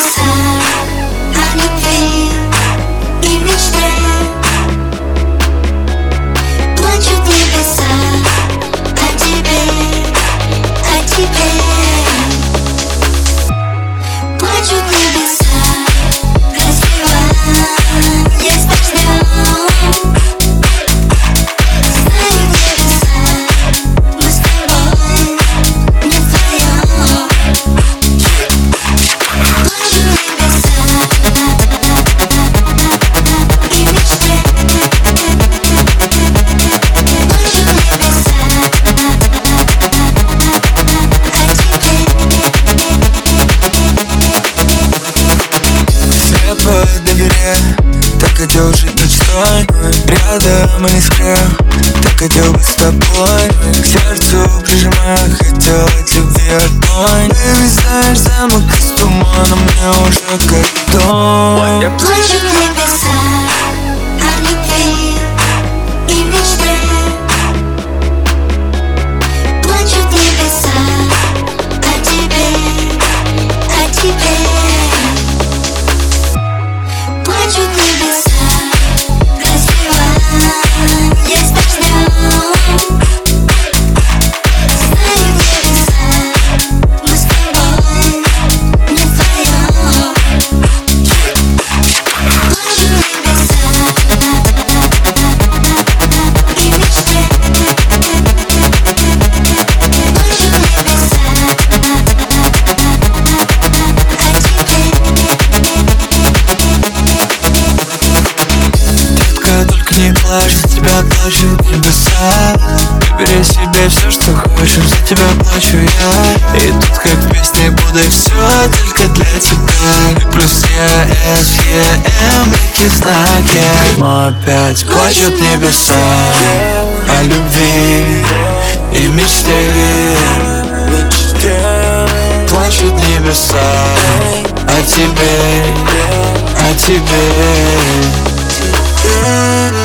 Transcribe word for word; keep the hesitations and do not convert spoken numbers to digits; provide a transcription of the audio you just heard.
небеса о любви и мечте. Плачут небеса о тебе, о тебе. Плачут небеса, разбиваясь дождем. Знают небеса, мы с тобой не вдвоем. Плачут небеса и мечты. Плачут небеса о тебе. Слепо доверяя, так хотел жить мечтой. Рядом и не скрыл, так хотел быть с тобой. К сердцу прижимая, хотел от любви огонь. Ты ведь знаешь, замок из тумана мне уже как дом. Плачут небеса о любви и мечте. Плачут небеса о тебе, о тебе. Плачут небеса, разбиваясь дождем. Знают небеса, мы с тобой не вдвоем. Плачут небеса и мечты. Плачут небеса о тебе. Детка, только не плачь, за тебя плачут небеса. Выбери себе все, что хочешь, за тебя плачу я. И тут как в песне буду и все только для тебя. И плюс я, С, Е, М, реки знаки. Но опять плачут небеса о любви и мечте. Плачут небеса о тебе, о тебе.